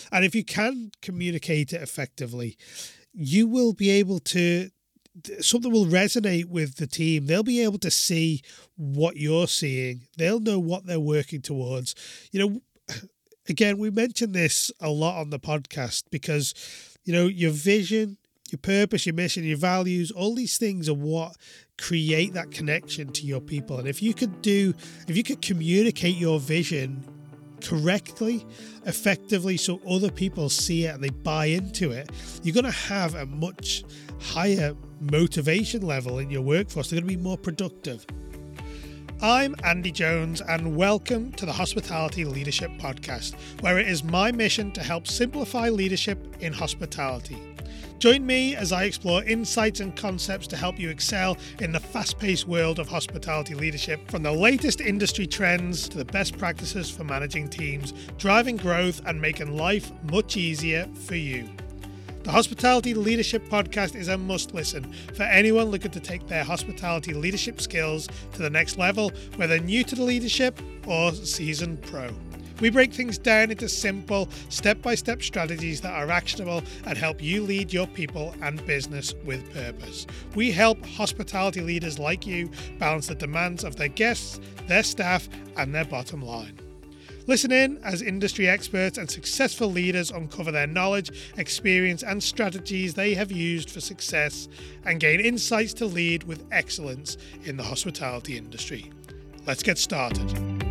And if you can communicate it effectively, you will be able to, something will resonate with the team. They'll be able to see what you're seeing. They'll know what they're working towards. Again, we mention this a lot on the podcast because, your vision, your purpose, your mission, your values, all these things are what create that connection to your people. And if you could communicate your vision correctly, effectively, so other people see it and they buy into it, you're going to have a much higher motivation level in your workforce. They're going to be more productive. I'm Andy Jones, and welcome to the Hospitality Leadership Podcast, where it is my mission to help simplify leadership in hospitality. Join me as I explore insights and concepts to help you excel in the fast-paced world of hospitality leadership, from the latest industry trends to the best practices for managing teams, driving growth, and making life much easier for you. The Hospitality Leadership Podcast is a must-listen for anyone looking to take their hospitality leadership skills to the next level, whether new to the leadership or seasoned pro. We break things down into simple, step-by-step strategies that are actionable and help you lead your people and business with purpose. We help hospitality leaders like you balance the demands of their guests, their staff, and their bottom line. Listen in as industry experts and successful leaders uncover their knowledge, experience, and strategies they have used for success, and gain insights to lead with excellence in the hospitality industry. Let's get started.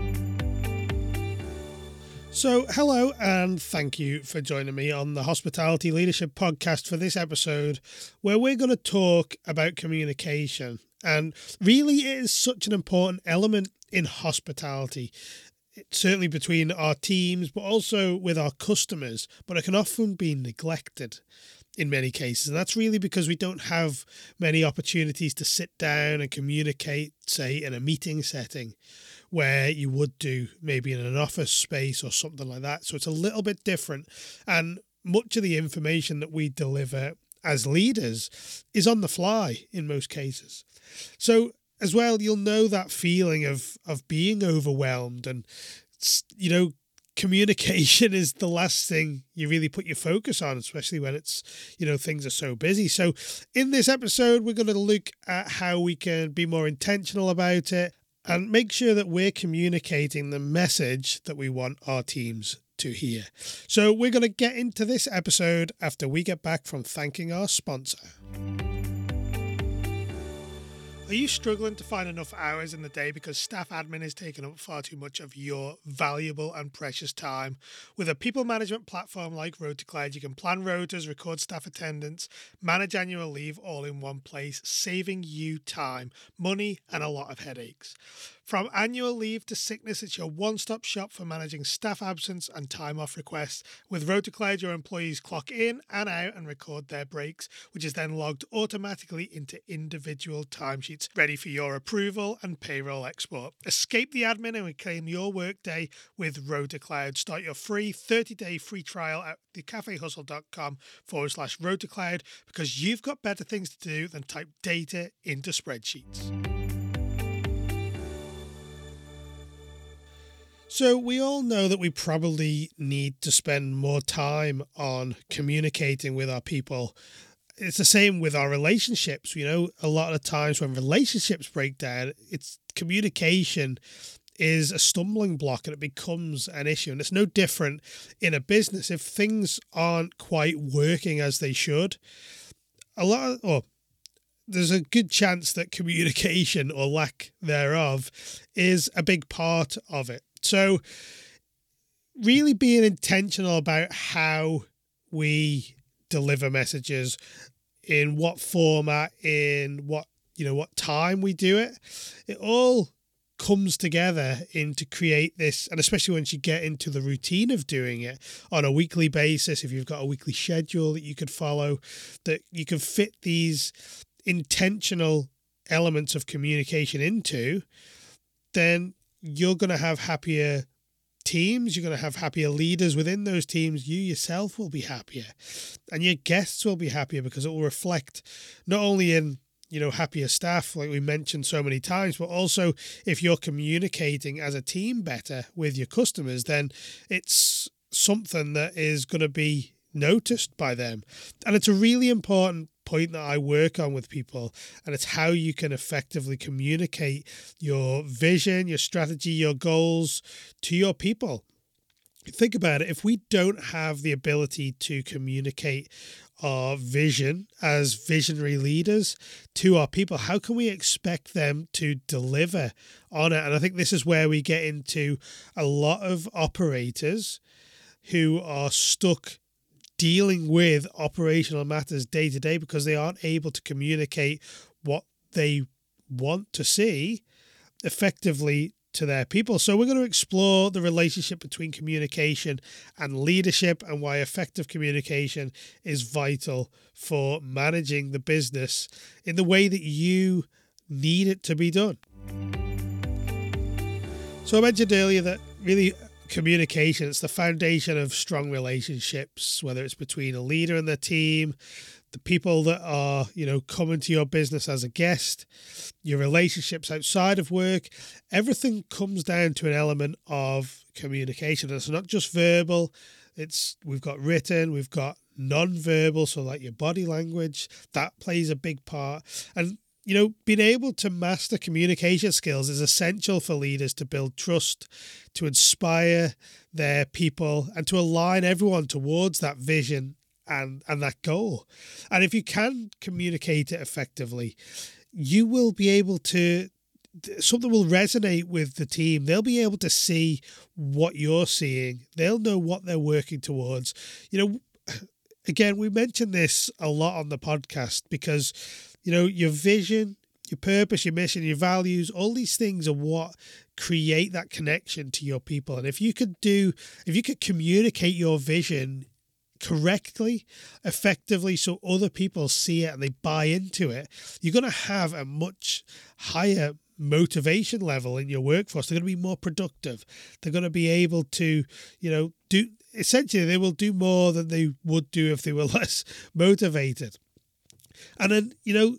So, hello and thank you for joining me on the Hospitality Leadership Podcast for this episode, where we're going to talk about communication. And really, it is such an important element in hospitality. Certainly between our teams, but also with our customers, but it can often be neglected in many cases. And that's really because we don't have many opportunities to sit down and communicate, say, in a meeting setting where you would do maybe in an office space or something like that. So it's a little bit different. And much of the information that we deliver as leaders is on the fly in most cases. So as well, you'll know that feeling of being overwhelmed, and, communication is the last thing you really put your focus on, especially when it's, things are so busy. So in this episode, we're going to look at how we can be more intentional about it and make sure that we're communicating the message that we want our teams to hear. So we're going to get into this episode after we get back from thanking our sponsor. Are you struggling to find enough hours in the day because staff admin is taking up far too much of your valuable and precious time? With a people management platform like Rotacloud, you can plan rotas, record staff attendance, manage annual leave all in one place, saving you time, money, and a lot of headaches. From annual leave to sickness, it's your one-stop shop for managing staff absence and time off requests. With Rotacloud, your employees clock in and out and record their breaks, which is then logged automatically into individual timesheets, ready for your approval and payroll export. Escape the admin and reclaim your workday with Rotacloud. Start your free 30-day free trial at thecafehustle.com/Rotacloud, because you've got better things to do than type data into spreadsheets. So we all know that we probably need to spend more time on communicating with our people. It's the same with our relationships. A lot of times when relationships break down, it's communication is a stumbling block and it becomes an issue. And it's no different in a business. If things aren't quite working as they should, there's a good chance that communication or lack thereof is a big part of it. So really being intentional about how we deliver messages, in what format, in what time we do it, it all comes together to create this. And especially once you get into the routine of doing it on a weekly basis, if you've got a weekly schedule that you could follow, that you can fit these intentional elements of communication into, then you're going to have happier teams, you're going to have happier leaders within those teams, you yourself will be happier, and your guests will be happier, because it will reflect not only in happier staff, like we mentioned so many times, but also if you're communicating as a team better with your customers, then it's something that is going to be noticed by them. And it's a really important point that I work on with people, and it's how you can effectively communicate your vision, your strategy, your goals to your people. Think about it. If we don't have the ability to communicate our vision as visionary leaders to our people, how can we expect them to deliver on it? And I think this is where we get into a lot of operators who are stuck dealing with operational matters day to day because they aren't able to communicate what they want to see effectively to their people. So we're going to explore the relationship between communication and leadership, and why effective communication is vital for managing the business in the way that you need it to be done. So I mentioned earlier that really communication, it's the foundation of strong relationships, whether it's between a leader and their team, the people that are, coming to your business as a guest, your relationships outside of work. Everything comes down to an element of communication. It's not just verbal. We've got written, we've got non-verbal, so like your body language, that plays a big part. And being able to master communication skills is essential for leaders to build trust, to inspire their people, and to align everyone towards that vision and that goal. And if you can communicate it effectively, you will be able to, something will resonate with the team. They'll be able to see what you're seeing. They'll know what they're working towards. Again, we mention this a lot on the podcast because your vision, your purpose, your mission, your values, all these things are what create that connection to your people. And if you could communicate your vision correctly, effectively, so other people see it and they buy into it, you're going to have a much higher motivation level in your workforce. They're going to be more productive. They're going to be able to, essentially they will do more than they would do if they were less motivated. And then,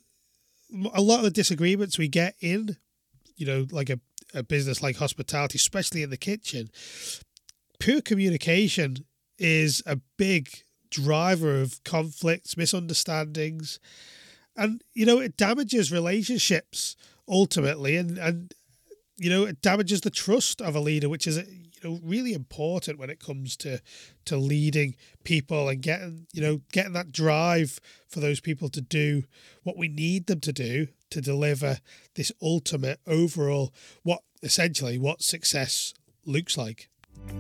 a lot of the disagreements we get in, like a business like hospitality, especially in the kitchen, poor communication is a big driver of conflicts, misunderstandings, and, it damages relationships ultimately. And it damages the trust of a leader, which is, really important when it comes to leading people and getting that drive for those people to do what we need them to do to deliver this ultimate overall, what success looks like.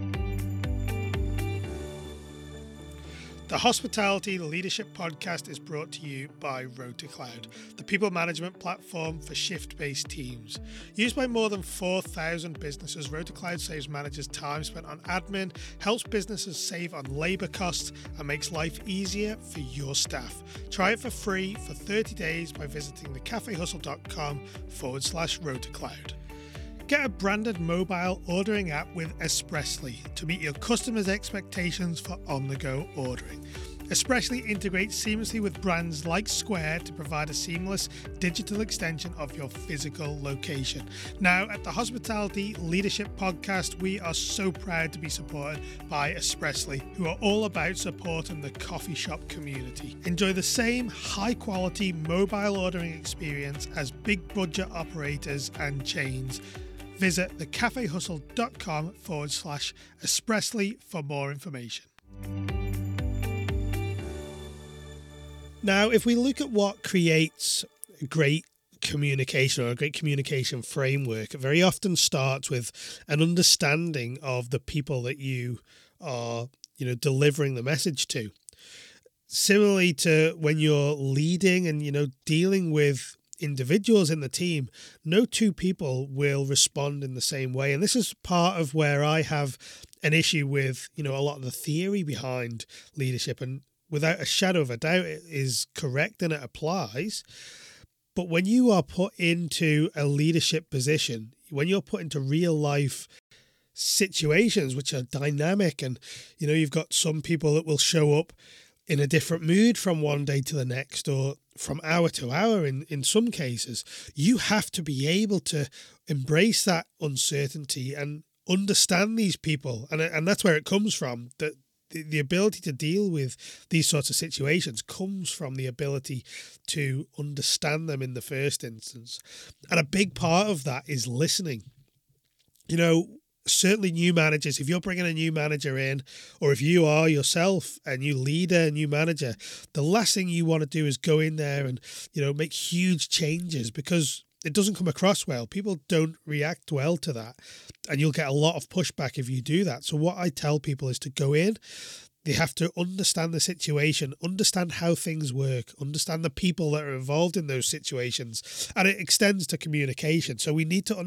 The Hospitality Leadership Podcast is brought to you by Road to Cloud, the people management platform for shift-based teams. Used by more than 4,000 businesses, Road to Cloud saves managers time spent on admin, helps businesses save on labour costs, and makes life easier for your staff. Try it for free for 30 days by visiting thecafehustle.com/Road to Cloud. Get a branded mobile ordering app with Espressly to meet your customers' expectations for on-the-go ordering. Espressly integrates seamlessly with brands like Square to provide a seamless digital extension of your physical location. Now, at the Hospitality Leadership Podcast, we are so proud to be supported by Espressly, who are all about supporting the coffee shop community. Enjoy the same high-quality mobile ordering experience as big budget operators and chains. Visit thecafehustle.com/Espressly for more information. Now, if we look at what creates great communication or a great communication framework, it very often starts with an understanding of the people that you are, delivering the message to. Similarly to when you're leading and, dealing with individuals in the team, no two people will respond in the same way. And this is part of where I have an issue with, a lot of the theory behind leadership. And without a shadow of a doubt, it is correct and it applies. But when you are put into a leadership position, when you're put into real life situations which are dynamic, and, you've got some people that will show up in a different mood from one day to the next, or from hour to hour in some cases, you have to be able to embrace that uncertainty and understand these people, and that's where it comes from. That the ability to deal with these sorts of situations comes from the ability to understand them in the first instance. And a big part of that is listening. Certainly new managers, if you're bringing a new manager in, or if you are yourself a new leader, a new manager, the last thing you want to do is go in there and, make huge changes, because it doesn't come across well. People don't react well to that. And you'll get a lot of pushback if you do that. So what I tell people is to go in. They have to understand the situation, understand how things work, understand the people that are involved in those situations. And it extends to communication. So we need to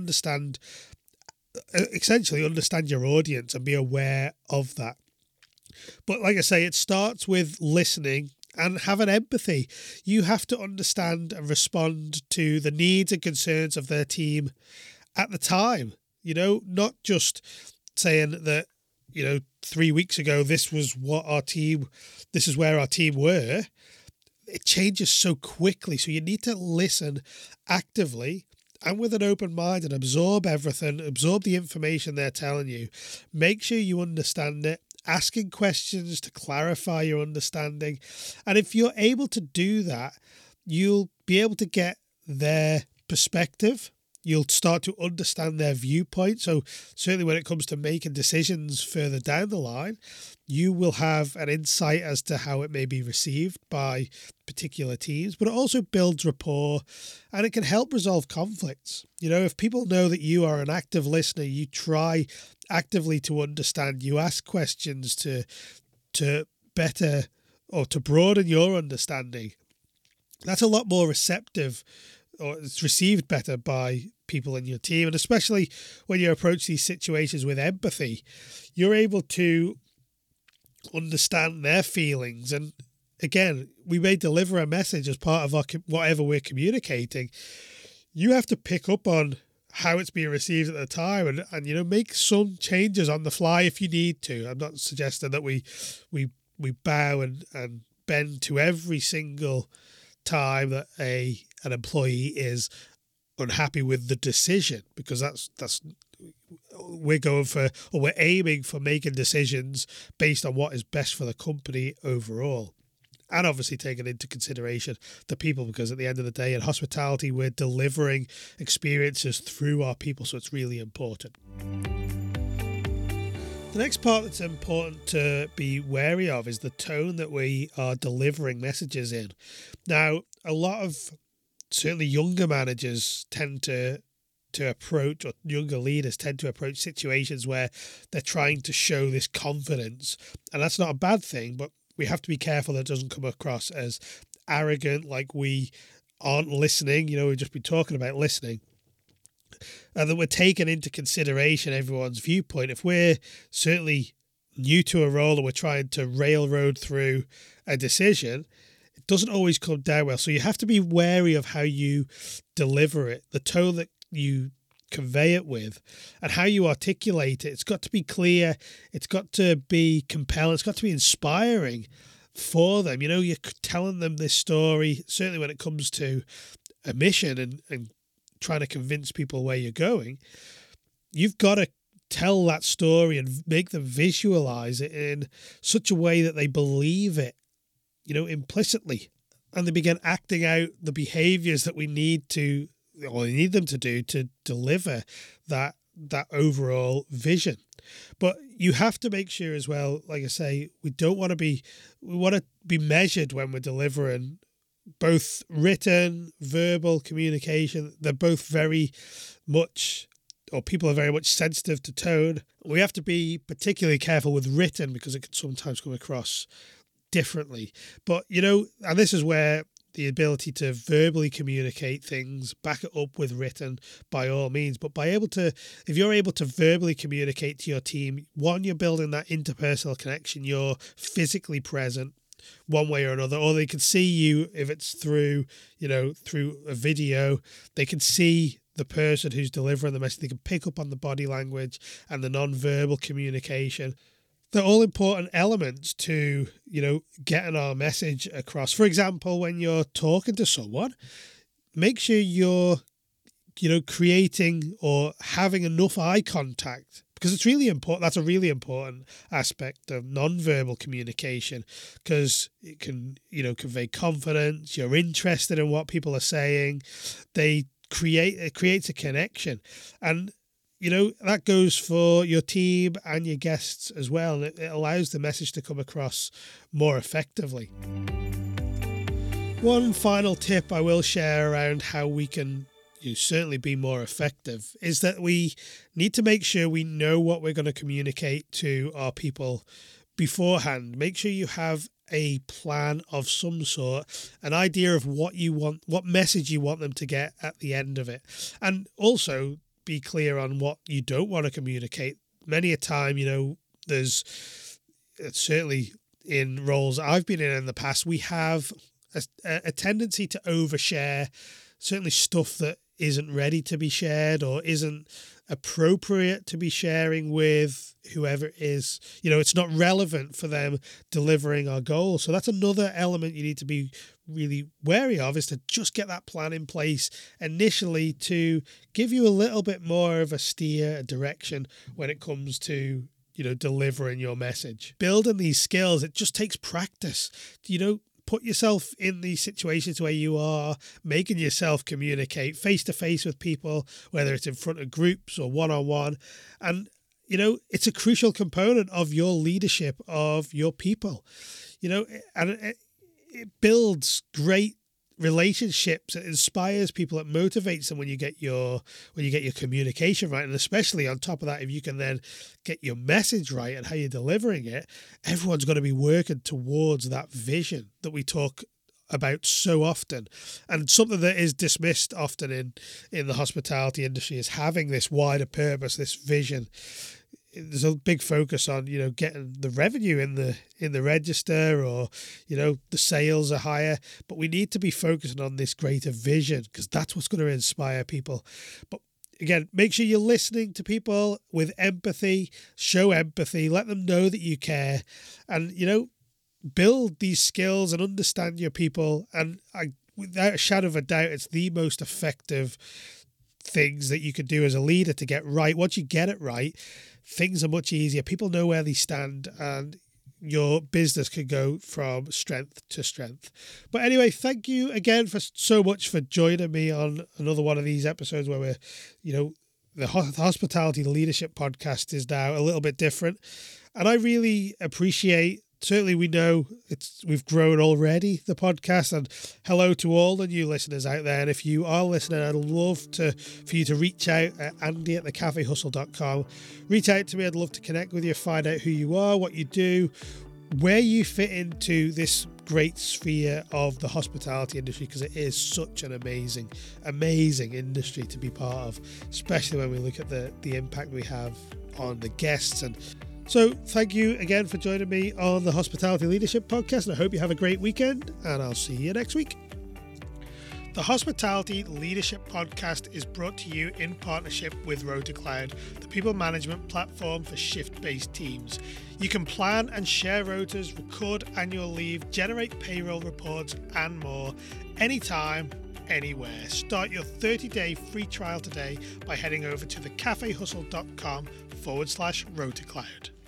essentially understand your audience and be aware of that. But like I say, it starts with listening and having empathy. You have to understand and respond to the needs and concerns of their team at the time. Not just saying that, 3 weeks ago, this is where our team were. It changes so quickly. So you need to listen actively and with an open mind and absorb everything, absorb the information they're telling you. Make sure you understand it, asking questions to clarify your understanding. And if you're able to do that, you'll be able to get their perspective. You'll start to understand their viewpoint. So certainly when it comes to making decisions further down the line, you will have an insight as to how it may be received by particular teams, but it also builds rapport and it can help resolve conflicts. If people know that you are an active listener, you try actively to understand, you ask questions to better or to broaden your understanding, that's a lot more receptive, or it's received better by people in your team. And especially when you approach these situations with empathy, you're able to understand their feelings. And again, we may deliver a message as part of whatever we're communicating. You have to pick up on how it's being received at the time and make some changes on the fly if you need to. I'm not suggesting that we bow and bend to every single time that an employee is unhappy with the decision, because that's we're aiming for making decisions based on what is best for the company overall, and obviously taking into consideration the people, because at the end of the day in hospitality we're delivering experiences through our people, so it's really important. The next part that's important to be wary of is the tone that we are delivering messages in. Now, a lot of certainly younger managers tend to approach, or younger leaders tend to approach situations where they're trying to show this confidence. And that's not a bad thing, but we have to be careful that it doesn't come across as arrogant, like we aren't listening. We've just been talking about listening. And that we're taking into consideration everyone's viewpoint. If we're certainly new to a role and we're trying to railroad through a decision, it doesn't always come down well. So you have to be wary of how you deliver it, the tone that you convey it with, and how you articulate it. It's got to be clear. It's got to be compelling. It's got to be inspiring for them. You're telling them this story, certainly when it comes to a mission and trying to convince people where you're going. You've got to tell that story and make them visualize it in such a way that they believe it, implicitly, and they begin acting out the behaviors that we need them to do to deliver that overall vision. But you have to make sure as well, like I say, we want to be measured when we're delivering both written, verbal communication. They're both very much, or people are very much sensitive to tone. We have to be particularly careful with written because it can sometimes come across differently. But, and this is where the ability to verbally communicate things, back it up with written by all means. But if you're able to verbally communicate to your team, one, you're building that interpersonal connection, you're physically present one way or another, or they can see you if it's through a video. They can see the person who's delivering the message. They can pick up on the body language and the non-verbal communication. They're all important elements to, getting our message across. For example, when you're talking to someone, make sure you're, creating or having enough eye contact, because it's really important. That's a really important aspect of non-verbal communication, because it can, convey confidence. You're interested in what people are saying. It creates a connection, and that goes for your team and your guests as well. And it allows the message to come across more effectively. One final tip I will share around how we can certainly be more effective is that we need to make sure we know what we're going to communicate to our people beforehand. Make sure you have a plan of some sort, an idea of what you want, what message you want them to get at the end of it. And also be clear on what you don't want to communicate. Many a time, there's certainly in roles I've been in the past, we have a tendency to overshare certainly stuff that isn't ready to be shared or isn't appropriate to be sharing with whoever it is. It's not relevant for them delivering our goal. So that's another element you need to be really wary of, is to just get that plan in place initially to give you a little bit more of a steer, a direction when it comes to delivering your message. Building these skills, it just takes practice. Put yourself in these situations where you are making yourself communicate face to face with people, whether it's in front of groups or one-on-one. And, it's a crucial component of your leadership of your people, and it builds great relationships. It inspires people. It motivates them when you get your communication right. And especially on top of that, if you can then get your message right and how you're delivering it, everyone's going to be working towards that vision that we talk about so often. And something that is dismissed often in the hospitality industry is having this wider purpose, this vision. There's a big focus on, getting the revenue in the register, or, the sales are higher, but we need to be focusing on this greater vision, because that's what's going to inspire people. But again, make sure you're listening to people with empathy, show empathy, let them know that you care, and, build these skills and understand your people. And without a shadow of a doubt, it's the most effective things that you can do as a leader to get right. Once you get it right, things are much easier. People know where they stand, and your business can go from strength to strength. But anyway, thank you again so much for joining me on another one of these episodes where we're, the Hospitality Leadership Podcast is now a little bit different. And I really appreciate, certainly we know we've grown already, the podcast, and hello to all the new listeners out there. And if you are listening, I'd love for you to reach out at andy@thecafehustle.com. Reach out to me. I'd love to connect with you, find out who you are, what you do, where you fit into this great sphere of the hospitality industry, because it is such an amazing industry to be part of, especially when we look at the impact we have on the guests. And so thank you again for joining me on the Hospitality Leadership Podcast, and I hope you have a great weekend, and I'll see you next week. The Hospitality Leadership Podcast is brought to you in partnership with RotaCloud, the people management platform for shift-based teams. You can plan and share rotas, record annual leave, generate payroll reports, and more anytime, anywhere. Start your 30-day free trial today by heading over to thecafehustle.com/RotaCloud.